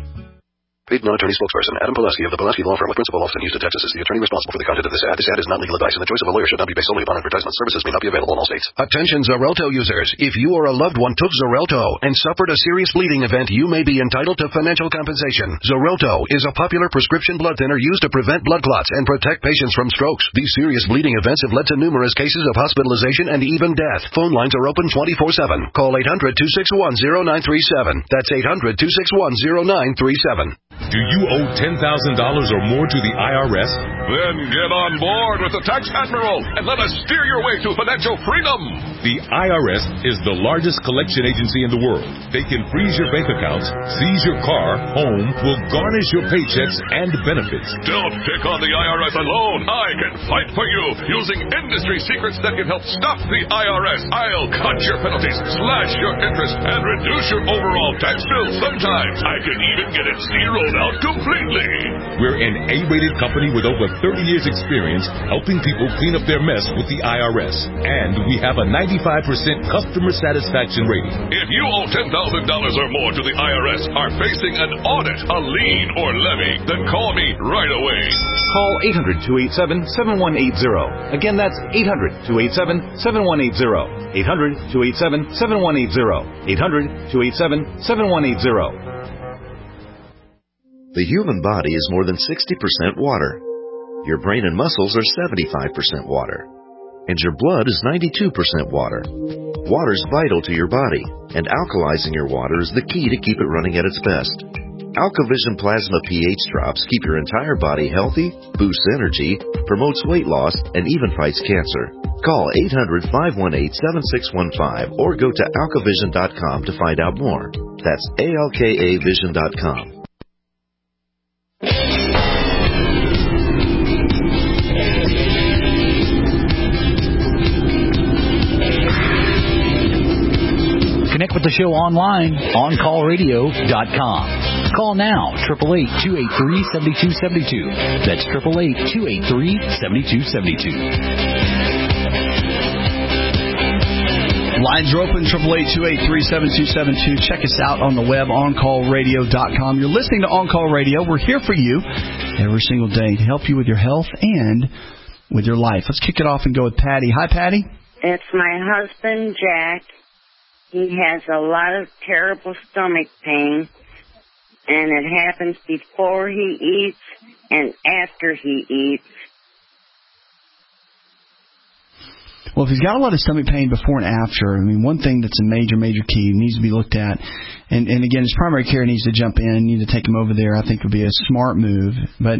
Paid non-attorney spokesperson Adam Pulaski of the Pulaski Law Firm with principal office in Houston, Texas is the attorney responsible for the content of this ad. This ad is not legal advice, and the choice of a lawyer should not be based solely upon advertisement. Services may not be available in all states. Attention Xarelto users. If you or a loved one took Xarelto and suffered a serious bleeding event, you may be entitled to financial compensation. Xarelto is a popular prescription blood thinner used to prevent blood clots and protect patients from strokes. These serious bleeding events have led to numerous cases of hospitalization and even death. Phone lines are open twenty-four seven. Call eight hundred, two six one, zero nine three seven. That's eight hundred, two six one, zero nine three seven. Do you owe ten thousand dollars or more to the I R S? Then get on board with the Tax Admiral and let us steer your way to financial freedom. The I R S is the largest collection agency in the world. They can freeze your bank accounts, seize your car, home, will garnish your paychecks and benefits. Don't pick on the I R S alone. I can fight for you using industry secrets that can help stop the I R S. I'll cut your penalties, slash your interest, and reduce your overall tax bill. Sometimes I can even get it zero zeroed out completely. We're an A-rated company with over thirty years experience helping people clean up their mess with the I R S. And we have a ninety-five percent customer satisfaction rating. If you owe ten thousand dollars or more to the I R S, are facing an audit, a lien, or levy, then call me right away. Call eight hundred, two eight seven, seven one eight zero. Again, that's eight hundred, two eight seven, seven one eight zero. eight hundred, two eight seven, seven one eight zero. eight hundred, two eight seven, seven one eight zero. The human body is more than sixty percent water. Your brain and muscles are seventy-five percent water. And your blood is ninety-two percent water. Water's vital to your body, and alkalizing your water is the key to keep it running at its best. AlkaVision Plasma pH drops keep your entire body healthy, boosts energy, promotes weight loss, and even fights cancer. Call eight hundred, five one eight, seven six one five or go to alkavision dot com to find out more. That's A L K A vision dot com. Connect with the show online, on call radio dot com. Call now, eight eight eight, two eight three, seven two seven two. That's eight eight eight, two eight three, seven two seven two. Lines are open, eight eight eight, two eight three, seven two seven two. Check us out on the web, on call radio dot com. You're listening to On Call Radio. We're here for you every single day to help you with your health and with your life. Let's kick it off and go with Patty. Hi, Patty. It's my husband, Jack. He has a lot of terrible stomach pain, and it happens before he eats and after he eats. Well, if he's got a lot of stomach pain before and after, I mean, one thing that's a major, major key needs to be looked at, and, and again, his primary care needs to jump in, need to take him over there. I think would be a smart move. But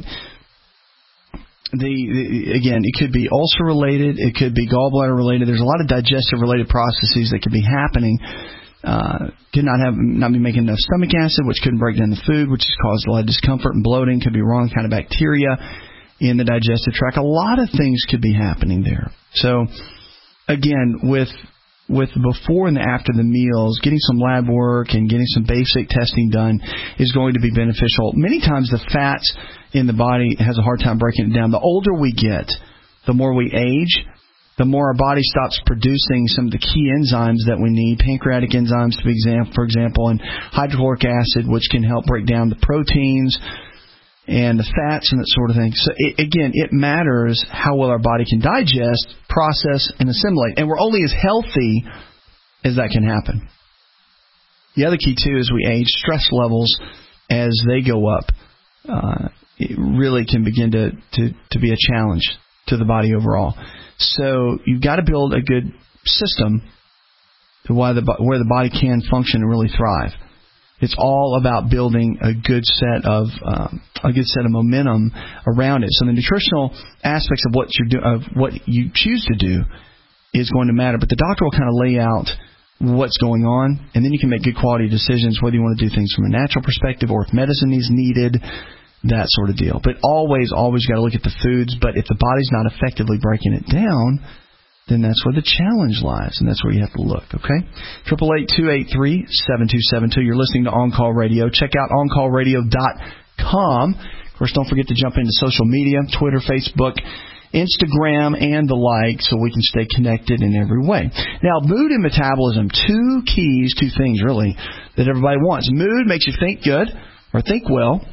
the, the again, it could be ulcer related, it could be gallbladder related. There's a lot of digestive related processes that could be happening. Uh, could not have not be making enough stomach acid, which couldn't break down the food, which has caused a lot of discomfort and bloating. Could be wrong kind of bacteria in the digestive tract. A lot of things could be happening there. So again, with with before and after the meals, getting some lab work and getting some basic testing done is going to be beneficial. Many times the fats in the body has a hard time breaking it down. The older we get, the more we age, the more our body stops producing some of the key enzymes that we need, pancreatic enzymes, for example, for example, and hydrochloric acid, which can help break down the proteins and the fats and that sort of thing. So, it, again, it matters how well our body can digest, process, and assimilate. And we're only as healthy as that can happen. The other key, too, is we age. Stress levels, as they go up, uh, it really can begin to, to, to be a challenge to the body overall. So you've got to build a good system to why the, where the body can function and really thrive. It's all about building a good set of um, a good set of momentum around it. So the nutritional aspects of what you do, of what you choose to do, is going to matter. But the doctor will kind of lay out what's going on, and then you can make good quality decisions whether you want to do things from a natural perspective or if medicine is needed, that sort of deal. But always, always got to look at the foods. But if the body's not effectively breaking it down, then that's where the challenge lies, and that's where you have to look, okay? eight eight eight, two eight three, seven two seven two. You're listening to On Call Radio. Check out on call radio dot com. Of course, don't forget to jump into social media, Twitter, Facebook, Instagram, and the like, so we can stay connected in every way. Now, mood and metabolism, two keys, two things, really, that everybody wants. Mood makes you think good or think well.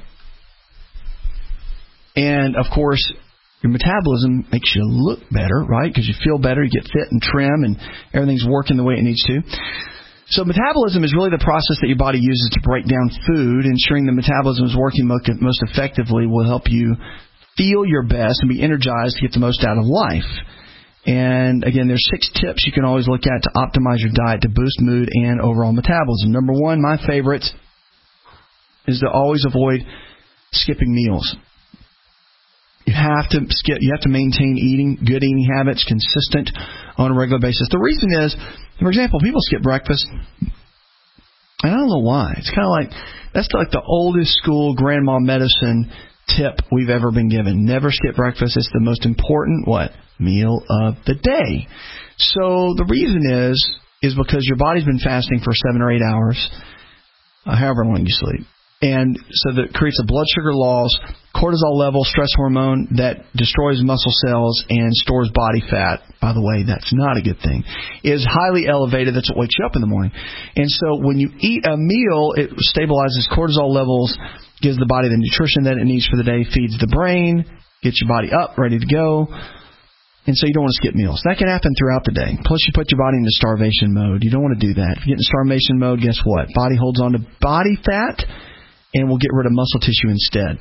And, of course, your metabolism makes you look better, right? Because you feel better, you get fit and trim, and everything's working the way it needs to. So metabolism is really the process that your body uses to break down food. Ensuring the metabolism is working most effectively will help you feel your best and be energized to get the most out of life. And, again, there's six tips you can always look at to optimize your diet to boost mood and overall metabolism. Number one, my favorite, is to always avoid skipping meals. You have to skip. You have to maintain eating good eating habits, consistent on a regular basis. The reason is, for example, people skip breakfast, and I don't know why. It's kind of like that's like the oldest school grandma medicine tip we've ever been given. Never skip breakfast. It's the most important what meal of the day. So the reason is is because your body's been fasting for seven or eight hours, uh, however long you sleep. And so that creates a blood sugar loss, cortisol level, stress hormone that destroys muscle cells and stores body fat. By the way, that's not a good thing. Is highly elevated. That's what wakes you up in the morning. And so when you eat a meal, it stabilizes cortisol levels, gives the body the nutrition that it needs for the day, feeds the brain, gets your body up, ready to go. And so you don't want to skip meals. That can happen throughout the day. Plus, you put your body into starvation mode. You don't want to do that. If you get in starvation mode, guess what? Body holds on to body fat, and we'll get rid of muscle tissue instead.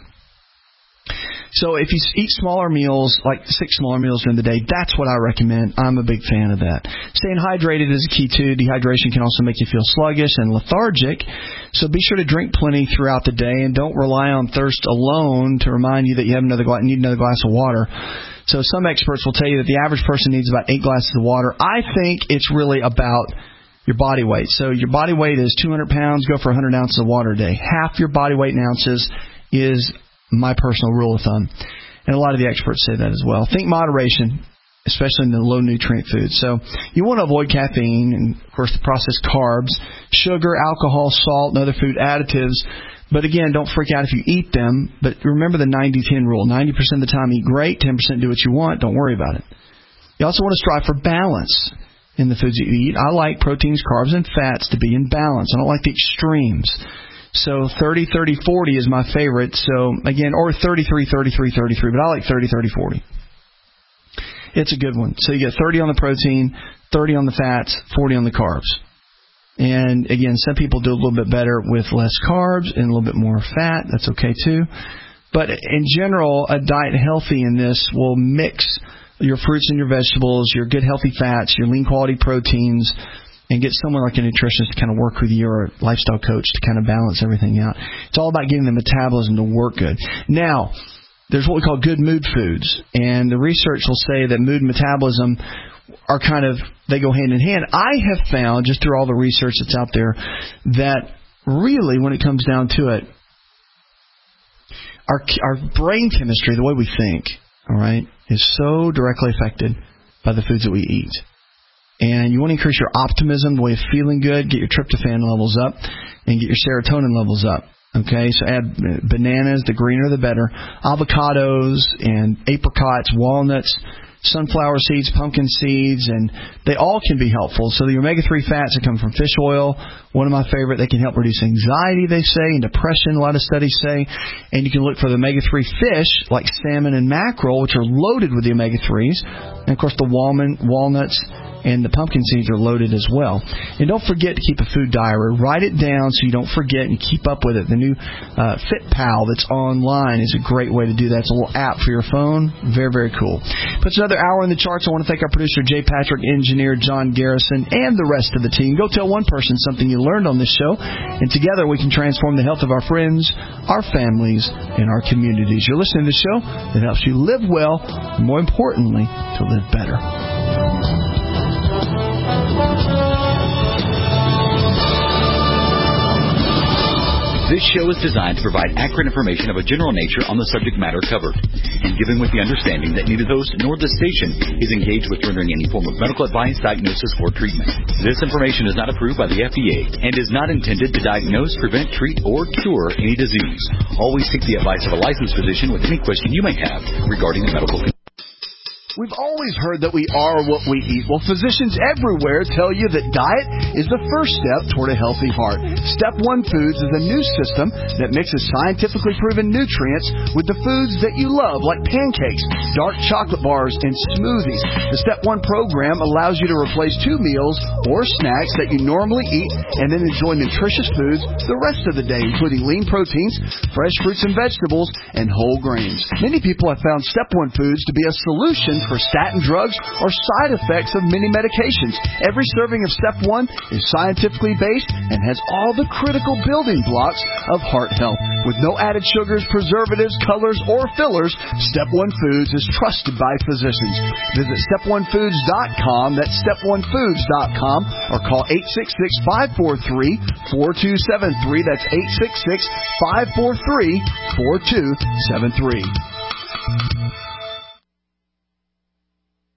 So if you eat smaller meals, like six smaller meals during the day, that's what I recommend. I'm a big fan of that. Staying hydrated is a key, too. Dehydration can also make you feel sluggish and lethargic. So be sure to drink plenty throughout the day, and don't rely on thirst alone to remind you that you have another gla- need another glass of water. So some experts will tell you that the average person needs about eight glasses of water. I think it's really about your body weight. So your body weight is two hundred pounds, go for one hundred ounces of water a day. Half your body weight in ounces is my personal rule of thumb. And a lot of the experts say that as well. Think moderation, especially in the low nutrient foods. So you want to avoid caffeine and, of course, the processed carbs, sugar, alcohol, salt, and other food additives. But again, don't freak out if you eat them. But remember the ninety ten rule. ninety percent of the time eat great, ten percent do what you want. Don't worry about it. You also want to strive for balance in the foods you eat. I like proteins, carbs, and fats to be in balance. I don't like the extremes. So thirty, thirty, forty is my favorite. So, again, or thirty-three, thirty-three, thirty-three. But I like thirty, thirty, forty. It's a good one. So you get thirty on the protein, thirty on the fats, forty on the carbs. And, again, some people do a little bit better with less carbs and a little bit more fat. That's okay, too. But in general, a diet healthy in this will mix your fruits and your vegetables, your good healthy fats, your lean quality proteins, and get someone like a nutritionist to kind of work with you or a lifestyle coach to kind of balance everything out. It's all about getting the metabolism to work good. Now, there's what we call good mood foods, and the research will say that mood and metabolism are kind of, they go hand in hand. I have found, just through all the research that's out there, that really when it comes down to it, our our brain chemistry, the way we think, all right, is so directly affected by the foods that we eat. And you want to increase your optimism, the way of feeling good, get your tryptophan levels up, and get your serotonin levels up. Okay, so add bananas, the greener the better, avocados and apricots, walnuts, sunflower seeds, pumpkin seeds, and they all can be helpful. So the omega three fats that come from fish oil, one of my favorite, they can help reduce anxiety, they say, and depression, a lot of studies say. And you can look for the omega three fish, like salmon and mackerel, which are loaded with the omega threes. And, of course, the walnut, walnuts and the pumpkin seeds are loaded as well. And don't forget to keep a food diary. Write it down so you don't forget and keep up with it. The new uh, FitPal that's online is a great way to do that. It's a little app for your phone. Very, very cool. Puts another hour in the charts. I want to thank our producer, Jay Patrick, engineer John Garrison, and the rest of the team. Go tell one person something you learned on this show, and together we can transform the health of our friends, our families, and our communities. You're listening to the show that helps you live well, and more importantly, to live better. This show is designed to provide accurate information of a general nature on the subject matter covered, and given with the understanding that neither host nor the station is engaged with rendering any form of medical advice, diagnosis, or treatment. This information is not approved by the F D A and is not intended to diagnose, prevent, treat, or cure any disease. Always seek the advice of a licensed physician with any question you may have regarding a medical condition. We've always heard that we are what we eat. Well, physicians everywhere tell you that diet is the first step toward a healthy heart. Step One Foods is a new system that mixes scientifically proven nutrients with the foods that you love, like pancakes, dark chocolate bars, and smoothies. The Step One program allows you to replace two meals or snacks that you normally eat and then enjoy nutritious foods the rest of the day, including lean proteins, fresh fruits and vegetables, and whole grains. Many people have found Step One Foods to be a solution for statin drugs or side effects of many medications. Every serving of Step One is scientifically based and has all the critical building blocks of heart health. With no added sugars, preservatives, colors, or fillers, Step One Foods is trusted by physicians. Visit step one foods dot com, that's step one foods dot com, or call eight six six, five four three, four two seven three. That's eight six six, five four three, four two seven three.